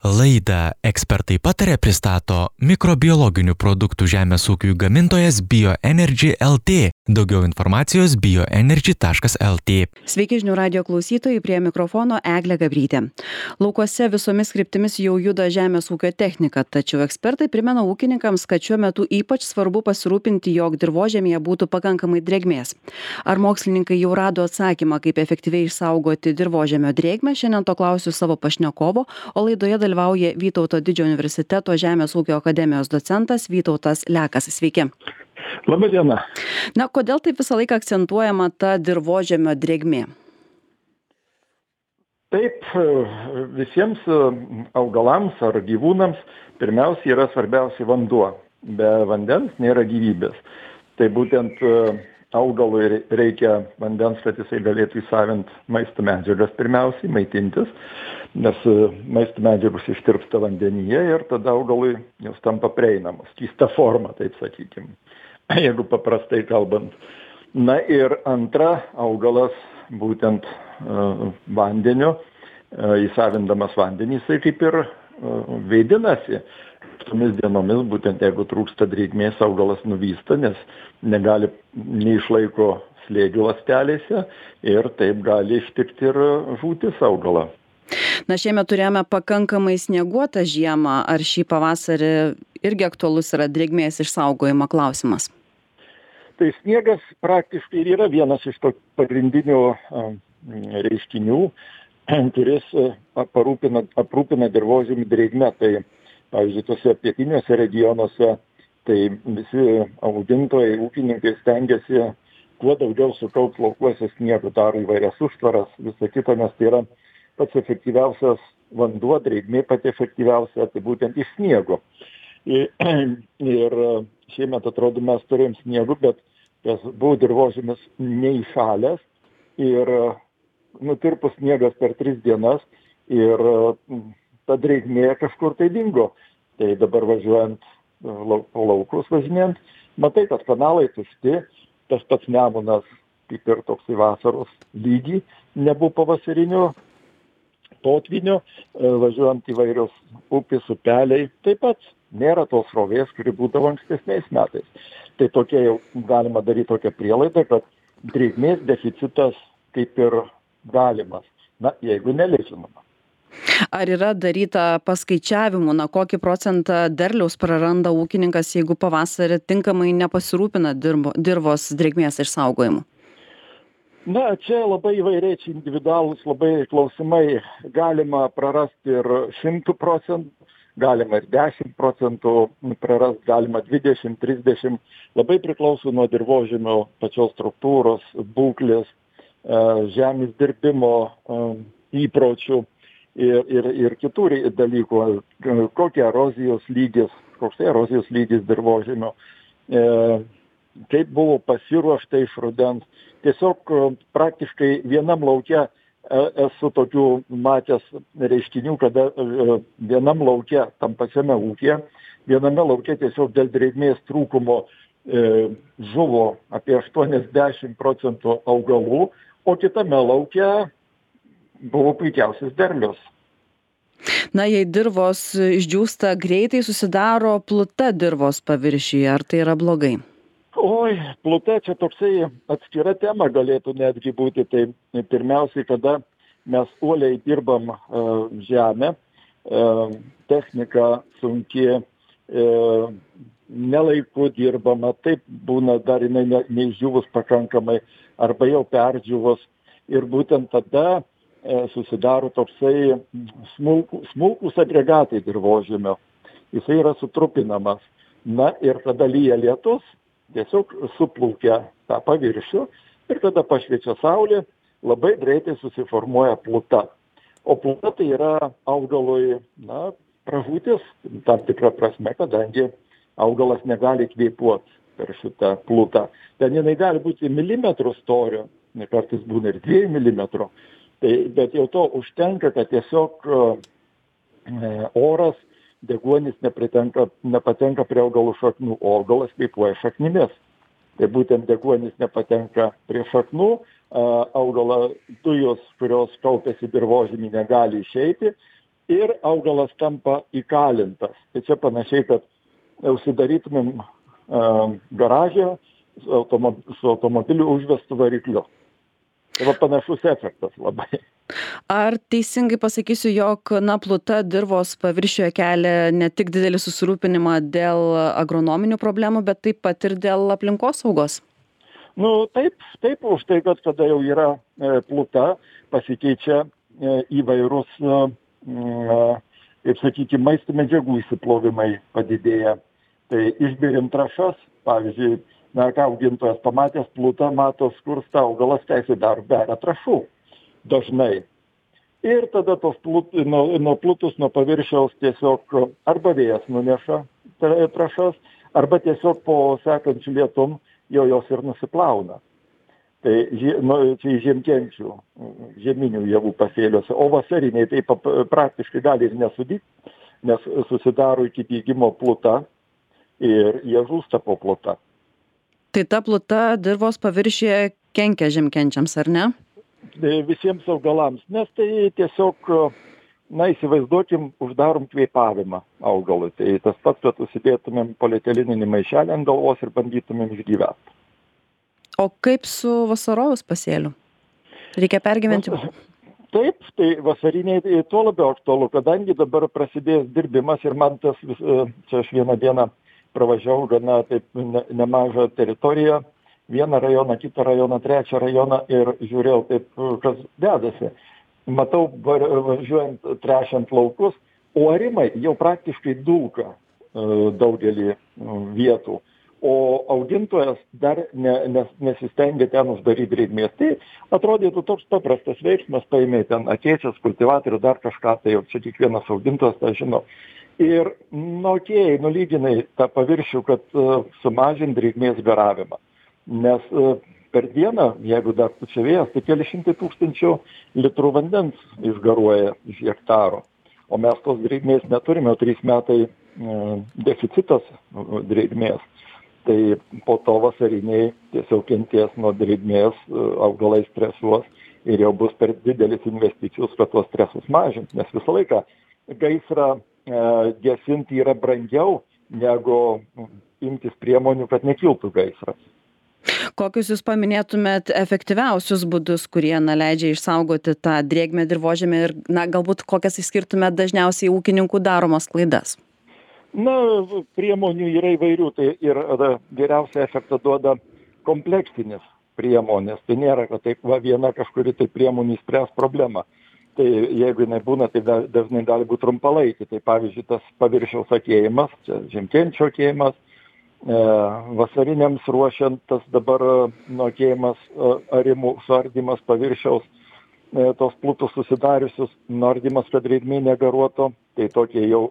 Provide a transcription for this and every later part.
Laidą Ekspertai pataria pristato mikrobiologinių produktų žemės ūkiui gamintojas Bioenergy LT. Daugiau informacijos bioenergy.lt. Sveiki žinių radio klausytojai, prie mikrofono Eglė Gabrytė. Laukuose visomis kryptimis jau juda žemės ūkio technika, tačiau ekspertai primena ūkininkams, kad šiuo metu ypač svarbu pasirūpinti, jog dirvožemyje būtų pakankamai drėgmės. Ar mokslininkai jau rado atsakymą, kaip efektyviai išsaugoti dirvožemio drėgmę? Šiandien to klausiu savo pašnekovo, o laidoje dalyvauja Vytauto Didžiojo universiteto Žemės ūkio akademijos docentas Vytautas Lekas. Sveiki. Labą dieną. Na, kodėl taip visą laiką akcentuojama ta dirvožemio drėgmė? Taip, visiems augalams ar gyvūnams pirmiausia yra svarbiausia vanduo. Be vandens nėra gyvybės. Tai būtent augalui reikia vandens, kad jisai galėtų įsavinti maisto medžiagas pirmiausiai, maitintis, nes maisto medžiagos ištirpsta vandenyje ir tada augalui jos tampa prieinamos. Keista forma, taip sakykime, jeigu paprastai kalbant. Na ir antra, augalas būtent vandeniu, įsavindamas vandenį, jisai kaip ir veidinasi. Tomis dienomis, būtent jeigu trūksta drėgmės, augalas nuvysta, nes neišlaiko slėgių ląstelėse ir taip gali ištikti ir žūtis augalą. Na, šiemet turėjome pakankamai snieguotą žiemą. Ar šį pavasarį irgi aktualus yra drėgmės išsaugojimo klausimas? Tai sniegas praktiškai yra vienas iš to pagrindinių reiškinių, kuris aprūpina dirvožemį drėgme. Tai pavyzdžiui, tose pietiniuose regionuose, tai visi augintojai, ūkininkai stengiasi kuo daugiau sukaupti laukuose sniego, daro įvairias užtvaras, visą kitą, nes tai yra pats efektyviausias vanduo, drėgmė pati efektyviausia, tai būtent iš sniego. Ir šiemet atrodo mes turėjom sniegų, bet buvo dirvožemis neįšalęs ir nutirpus sniegas per 3 dienas ir ta drėgmė kažkur tai dingo. Tai dabar važiuojant po laukus važinėjant, matai, kad kanalai tušti, tas pats Nemunas, kaip ir toksai vasaros lygį, nebuvo pavasarinio potvinio, važiuojant įvairios upės, upeliai, taip pat nėra tos srovės, kuri būdavo ankstesniais metais. Tai tokia jau galima daryti tokią prielaidą, kad drėgmės deficitas kaip ir galimas, na, jeigu neleidžiama. Ar yra daryta paskaičiavimų, kokį procentą derliaus praranda ūkininkas, jeigu pavasarį tinkamai nepasirūpina dirvos drėgmės išsaugojimu? Na, čia labai įvairiai, čia individualūs labai klausimai. Galima prarasti ir 100%, galima ir 10% prarasti, galima 20, 30. Labai priklauso nuo dirvožemio pačios struktūros, būklės, žemės dirbimo įpročių. Ir kitų dalykų, koks erozijos lygis dirvožemio, kaip buvo pasiruošta iš rudens. Tiesiog praktiškai vienam lauke esu tokių matęs reiškinių, kada vienam lauke, tam pačiame ūkyje, viename lauke tiesiog dėl drėgmės trūkumo žuvo apie 80% augalų, o kitame lauke buvo puikiausias derlius. Na, jei dirvos išdžiūsta greitai, susidaro pluta dirvos paviršiuje, ar tai yra blogai? Oi, pluta čia toksai atskira tema galėtų netgi būti. Tai pirmiausiai, kada mes uoliai dirbam žemę, technika sunki, nelaiku dirbama, taip būna dar jinai neišdžiūvus pakankamai arba jau perdžiūvus. Ir būtent tada susidaro toksai smulkus agregatai dirvožemio. Jisai yra sutrupinamas. Na ir tada lyja lietus, tiesiog suplaukia tą paviršių ir tada pašviečia saulė, labai greitai susiformuoja pluta. O pluta tai yra augalui, pražūtis tam tikrą prasme, kadangi augalas negali kvėpuoti per šitą plutą. Ten jinai gali būti milimetrų storio, kartais būna ir 2 milimetrų. Bet jau to užtenka, kad tiesiog oras, deguonis nepatenka prie augalų šaknų, o augalas kvėpuoja šaknimis. Tai būtent deguonis nepatenka prie šaknų, augalo dujos, kurios kaupiasi dirvožemį, negali išeiti ir augalas tampa įkalintas. Tai čia panašiai, kad užsidarytumėm garaže su automobiliu užvestu varikliu. Tai va panašus efektas labai. Ar teisingai pasakysiu, jog pluta dirvos paviršiuje kelia ne tik didelį susirūpinimą dėl agronominių problemų, bet taip pat ir dėl aplinkosaugos? Taip, už tai, kad kada jau yra pluta, pasikeičia įvairūs, kaip sakykime, maisto medžiagų įsiplovimai padidėja. Tai išbėrim trąšas, pavyzdžiui, ką augintojas pamatęs plutą, mato skursta augalas, teisė beria trąšų dažnai. Ir tada nuo plutus, nuo paviršiaus tiesiog arba vėjas nuneša trąšas, arba tiesiog po sekančių lietum jos ir nusiplauna. Tai čia žiemkenčių, žieminių javų pasėliuose, o vasariniai tai praktiškai gali ir nesudygti, nes susidaro iki dygimo pluta ir jie žūsta po pluta. Tai ta pluta dirvos paviršiuje kenkia žiemkenčiams, ar ne? Visiems augalams, nes tai tiesiog, įsivaizduokim, uždarom kvėpavimą augalui. Tai tas pats, kad užsidėtumėm polietileninį maišelį ant galvos ir bandytumėm išgyventi. O kaip su vasarovus pasėliu? Reikia pergyventi? Taip, tai vasariniai tuo labiau aktualu, kadangi dabar prasidės dirbimas ir man tas, čia aš vieną dieną pravažiavau gana taip nemažą teritoriją, vieną rajoną, kitą rajoną, trečią rajoną ir žiūrėjau taip, kas dedasi. Matau, važiuojant, trešiant laukus, o arimai jau praktiškai dulka daugelį vietų. O augintojas dar nesistengia ten uždaryti drėgmės. Tai atrodytų toks paprastas veiksmas, paėmė ten akėčias, kultivatorių, dar kažką, tai jau čia kiekvienas augintojas tą žino. Ir nulyginai tą paviršių, kad sumažint drėgmės garavimą. Nes per dieną, jeigu dar pučia vėjas, tai keli šimtai tūkstančių litrų vandens išgaruoja iš hektaro. O mes tos drėgmės neturime, 3 metai deficitas drėgmės. Tai po to vasariniai tiesiog kenties nuo drėgmės, augalai stresuos ir jau bus per didelis investicijos, kad tuos stresus mažinti. Nes visą laiką gaisrą gesinti yra brangiau negu imtis priemonių, kad nekiltų gaisras. Kokius jūs paminėtumėt efektyviausius būdus, kurie leidžia išsaugoti tą drėgmę dirvožemį ir galbūt kokias išskirtumėt dažniausiai ūkininkų daromas klaidas? Priemonių yra įvairių, tai ir geriausią efektą duoda kompleksinės priemonės. Tai nėra, kad taip viena kažkuri tai priemonė spręs problemą. Tai jeigu jinai būna, tai dažnai gali būti trumpalaikį. Tai pavyzdžiui, tas paviršiaus akėjimas, žiemkenčio akėjimas, vasariniams ruošiant tas dabar nuokėjimas, arimų suardymas paviršiaus, tos plutus susidariusius, nuardymas, kad drėgmė negaruotų, tai tokie jau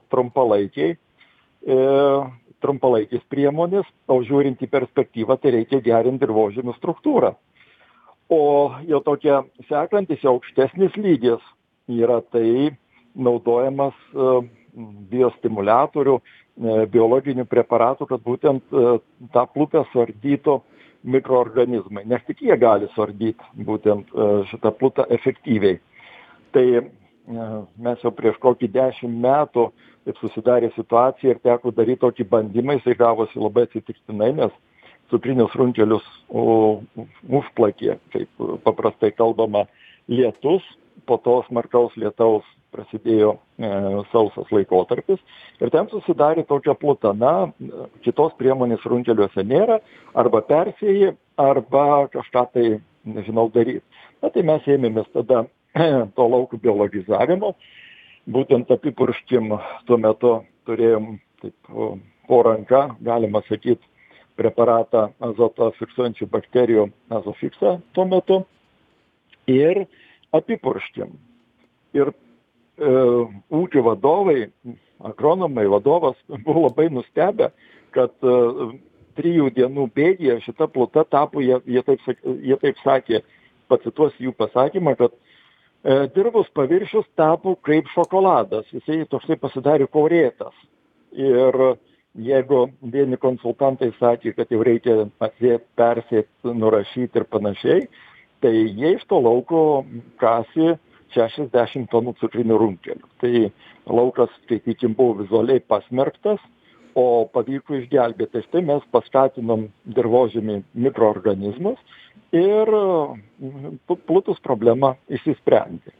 trumpalaikės priemonės, o žiūrint į perspektyvą, tai reikia gerinti dirvožemių struktūrą. O jau tokia sekantis, jau aukštesnis lygis yra tai naudojamas biostimuliatorių, biologinių preparatų, kad būtent tą plutę suardytų mikroorganizmai, nes tik jie gali suardyti būtent šitą plutą efektyviai. Tai mes jau prieš kokį 10 metų taip susidarė situacija ir teko daryti tokį bandymą, jisai gavosi labai atsitiktinai, nes cukrinius runkelius užplakė, kaip paprastai kalbama, lietus, po to smarkaus lietaus prasidėjo sausas laikotarpis ir ten susidarė tokia pluta. Kitos priemonės runkeliuose nėra, arba persėjai, arba kažką tai, daryti. Tai mes ėmėmės tada to laukų biologizavimo, būtent apipurškim tuo metu turėjom taip po ranka, galima sakyti, preparatą azotą fiksuojančių bakterijų azofiksą tuo metu ir apipurškim. Ir ūkio vadovai, agronomai, vadovas buvo labai nustebę, kad 3 dienų bėgyje šita pluta tapo, jie taip sakė, pacituosiu jų pasakymą, kad dirvos paviršius tapo kaip šokoladas, jisai toksai pasidarė kaurėtas. Ir jeigu vieni konsultantai sakė, kad jau reikia atsėti, persėti, nurašyti ir panašiai, tai jie iš to lauko kasė 60 tonų cukrinių runkelių. Tai laukas, skaitykim, buvo vizualiai pasmerktas, o pavyko išgelbėti. Štai mes paskatinom dirvožemį mikroorganizmus ir plutus problema išsisprendė.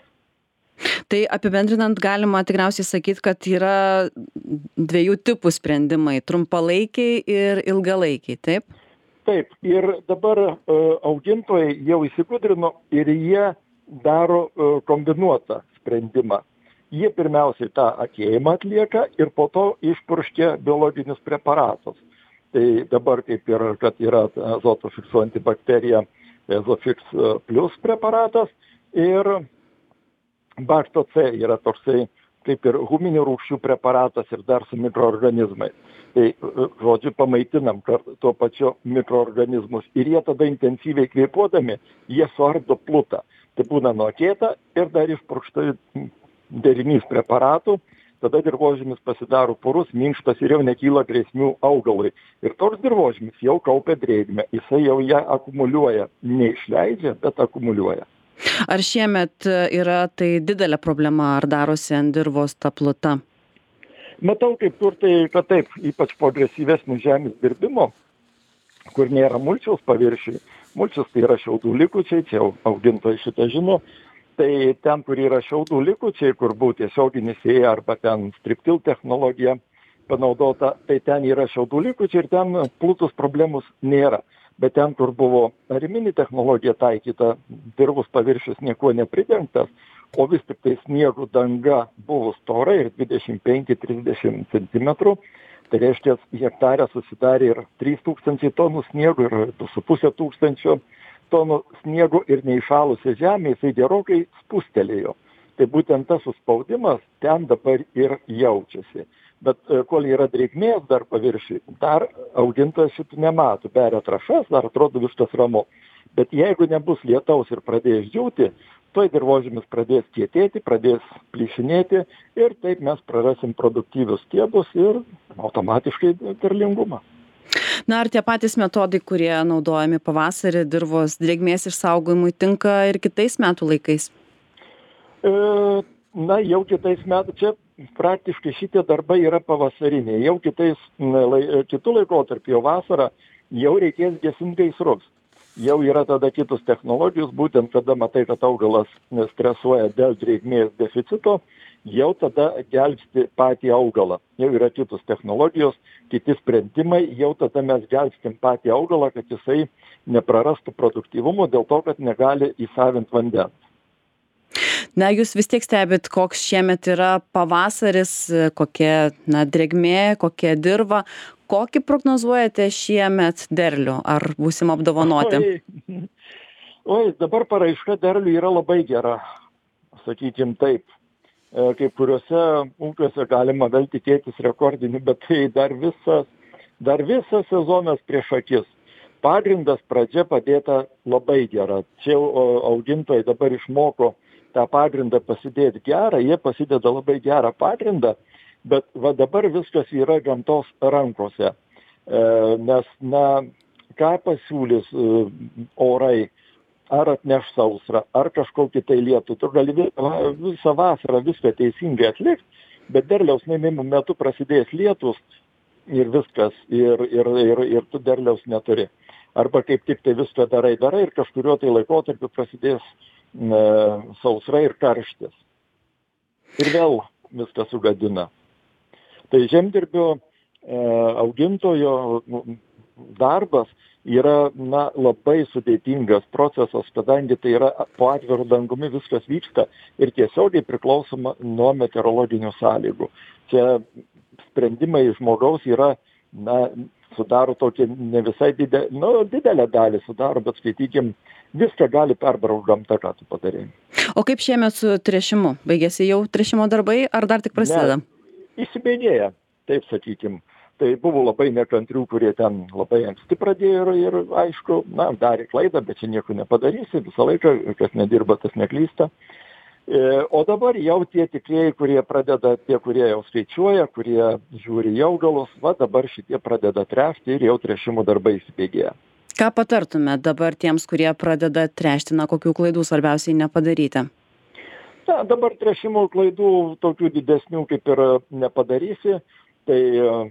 Tai apibendrinant galima tikriausiai sakyti, kad yra dviejų tipų sprendimai - trumpalaikiai ir ilgalaikiai, taip? Taip, ir dabar augintojai jau įsigudrino ir jie daro kombinuotą sprendimą. Jie pirmiausiai tą akėjimą atlieka ir po to išpurškia biologinius preparatus. Tai dabar kaip ir, kad yra azotą fiksuojanti bakterija Azofix Plus preparatas ir Bakto C yra toksai kaip ir huminių rūgščių preparatas ir dar su mikroorganizmais. Tai, žodžiu, pamaitinam tuo pačiu mikroorganizmus ir jie tada intensyviai kvėpuodami, jie suardo plutą. Tai būna nuokėta ir dar išpurkšta derinys preparatų, tada dirvožemis pasidaro purus, minkštas ir jau nekyla grėsmių augalui. Ir toks dirvožemis jau kaupia drėgmę, jisai jau ją akumuliuoja, neišleidžia, bet akumuliuoja. Ar šiemet yra tai didelė problema, ar darosi ant dirvos ta pluta? Matau kaip kur tai, kad taip, ypač po agresyvesnio žemės dirbimo, kur nėra mulčiaus paviršiui. Mulčius tai yra šiaudų likučiai, čia jau augintojai šitą žino. Tai ten, kur yra šiaudų likučiai, kur buvo tiesioginis sėja arba ten striptil technologija panaudota, tai ten yra šiaudų likučiai ir ten plutus problemus nėra. Bet ten, kur buvo ariminė technologija taikyta, dirvos paviršius niekuo nepridengtas, o vis tik tai sniegų danga buvo stora ir 25-30 cm, tai reiškia, hektarė susidarė ir 3000 tonų sniegų ir 2500 tonų sniego ir neįšalusi žemė, jisai gerokai spustelėjo. Tai būtent tas suspaudimas ten dabar ir jaučiasi. Bet kol yra drėgmės dar paviršiui, dar augintojas šitų nemato. Beria trąšas, dar atrodo viskas ramu. Bet jeigu nebus lietaus ir pradės džiūti, toj dirvožemis pradės kietėti, pradės plyšinėti ir taip mes prarasim produktyvius stiebus ir automatiškai derlingumą. Na, ar tie patys metodai, kurie naudojami pavasarį dirvos drėgmės išsaugojimui, tinka ir kitais metų laikais? Na, jau kitais metais, čia praktiškai šitie darbai yra pavasariniai. Jau kitų laikotarpį, jau vasarą, jau reikės gesinti gaisrus. Jau yra tada kitos technologijos, būtent kada matai, kad augalas stresuoja dėl drėgmės deficito, jau tada gelbsti patį augalą. Jau yra kitos technologijos, kiti sprendimai, jau tada mes gelbstim patį augalą, kad jisai neprarastų produktyvumo dėl to, kad negali įsavinti vandens. Na, jūs vis tiek stebit, koks šiemet yra pavasaris, kokia drėgmė, kokia dirva. Kokį prognozuojate šiemet derlių? Ar būsim apdovanoti? Oi, dabar paraiška derlių yra labai gera, sakykim taip. Kaip kuriuose ūkiuose galima vėl tikėtis rekordinių, bet tai dar visas sezonas prieš akis. Pagrindas pradžia padėta labai gera. Čia augintojai dabar išmoko tą pagrindą pasidėti gerą, jie pasideda labai gerą pagrindą, bet va dabar viskas yra gamtos rankose. Nes, ką pasiūlys orai, ar atneš sausrą, ar kažkokį tai lietų. Tu gali visą vasarą viską teisingai atlikti, bet derliaus nuėmimo metu prasidės lietus ir viskas, ir tu derliaus neturi. Arba kaip tik tai viską darai ir kažkurio tai laikotarpiu prasidės sausra ir karštis. Ir vėl viską sugadina. Tai žemdirbio augintojo darbas yra labai sudėtingas procesas, kadangi tai yra po atviru dangumi viskas vyksta ir tiesiogiai priklausoma nuo meteorologinių sąlygų. Čia sprendimai žmogaus yra, sudaro tokį ne visai didelę dalį sudaro, bet skaitykim, viską gali perbraukti gamta, ką tu padarei. O kaip šiemet su tręšimu? Baigėsi jau tręšimo darbai, ar dar tik prasideda? Įsibėgėja, taip sakykim. Tai buvo labai nekantrių, kurie ten labai anksti pradėjo ir aišku, darė klaidą, bet čia nieko nepadarysi, visą laiką, kas nedirba, tas neklysta. O dabar jau tie tikrieji, kurie pradeda, tie, kurie jau skaičiuoja, kurie žiūri į augalus, dabar šitie pradeda tręšti ir jau tręšimo darbai įsibėgėja. Ką patartume dabar tiems, kurie pradeda tręšti, kokių klaidų svarbiausiai nepadaryti? Na, dabar tręšimo klaidų tokių didesnių kaip ir nepadarysi, tai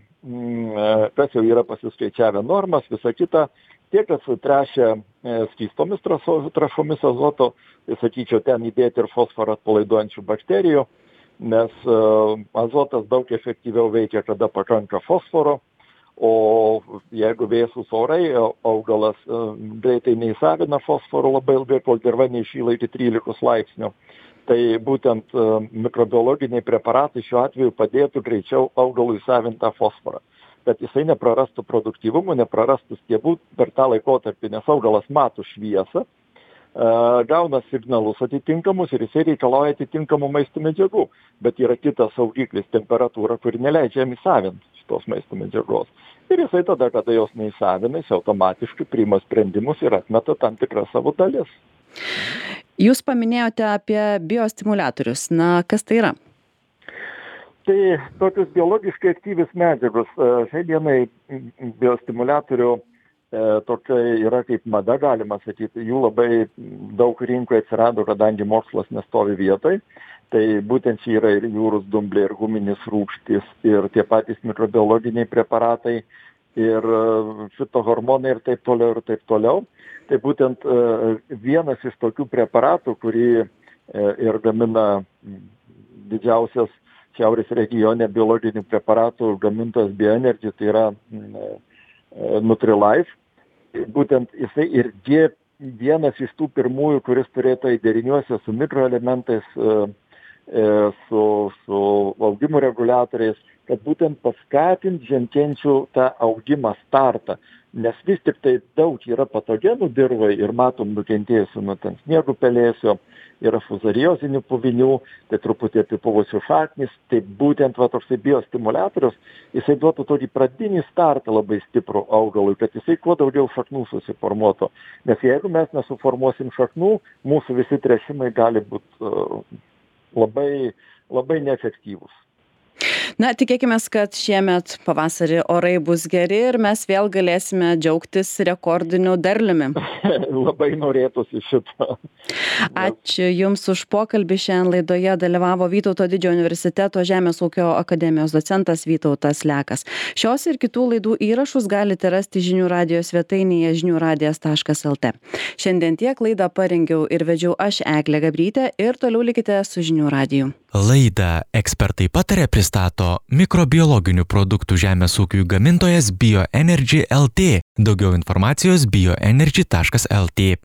kas jau yra pasiskaičiavę normas, visa kita, tie, kas tręšia skystomis trąšomis azoto, tai sakyčiau, ten įdėti ir fosforą atpalaiduojančių bakterijų, nes azotas daug efektyviau veikia, kada pakanka fosforo, o jeigu vėsūs orai, augalas greitai neįsavina fosforo labai ilgai, kol dirva neišyla iki 13 laipsnių. Tai būtent mikrobiologiniai preparatai šiuo atveju padėtų greičiau augalui įsavinti tą fosforą, kad jisai neprarastų produktyvumo, neprarastų stiebų per tą laikotarpį, nes augalas mato šviesą, gauna signalus atitinkamus ir jisai reikalauja atitinkamų maisto medžiagų, bet yra kitas saugiklis temperatūra, kuri neleidžia jam įsavinti šitos maisto medžiagos. Ir jisai tada, kada jos neįsavina, jis automatiškai priima sprendimus ir atmeta tam tikras savo dalis. Jūs paminėjote apie biostimuliatorius. Na, kas tai yra? Tai tokius biologiškai aktyvius medžiagos. Šiai dienai biostimuliatorių tokia yra kaip mada, galima sakyti. Jų labai daug rinkoje atsirado, kadangi mokslas nestovi vietoj. Tai būtent čia yra ir jūros dumbliai, ir guminis rūgštys, ir tie patys mikrobiologiniai preparatai, ir fitohormonai ir taip toliau, ir taip toliau. Tai būtent vienas iš tokių preparatų, kurį ir gamina didžiausias šiaurės regione biologinių preparatų gamintojas Bioenergy, tai yra Nutri-Life. Būtent jisai ir vienas iš tų pirmųjų, kuris turėtų deriniuose su mikroelementais, su augimo reguliatoriais, kad būtent paskatint ženkenčių tą augimą startą. Nes vis tik tai daug yra patogenų dirvai ir matom nukentėjusių nuo ten sniego pelėsio, yra fuzariozinių puvinių, tai truputį apipuvusių šaknis, tai būtent toksai biostimuliatorius, jisai duotų tokį pradinį startą labai stiprų augalui, kad jisai kuo daugiau šaknų susiformuotų. Nes jeigu mes nesuformuosim šaknų, mūsų visi tręšimai gali būti labai, labai neefektyvūs. Na, tikėkime, kad šiemet pavasarį orai bus geri ir mes vėl galėsime džiaugtis rekordiniu derliumi. Labai norėtųsi šito. Ačiū Jums už pokalbį. Šiandien laidoje dalyvavo Vytauto Didžiojo universiteto Žemės ūkio akademijos docentas Vytautas Lekas. Šios ir kitų laidų įrašus galite rasti žinių radijo svetainėje žiniųradijas.lt. Šiandien tiek, laidą parengiau ir vedžiau aš, Eglė Gabrytė, ir toliau likite su žinių radiju. Laidą Ekspertai pataria pristato mikrobiologinių produktų žemės ūkiui gamintojas Bioenergy LT. Daugiau informacijos bioenergy.lt.